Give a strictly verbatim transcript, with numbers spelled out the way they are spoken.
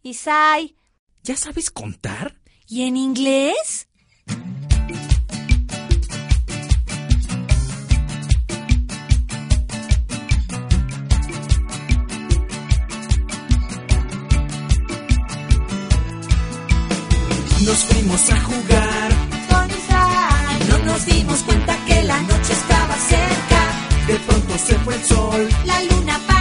Isai. ¿Ya sabes contar? ¿Y en inglés? Nos fuimos a jugar Con Isai. no nos dimos cuenta que la noche estaba cerca. De pronto se fue el sol. La luna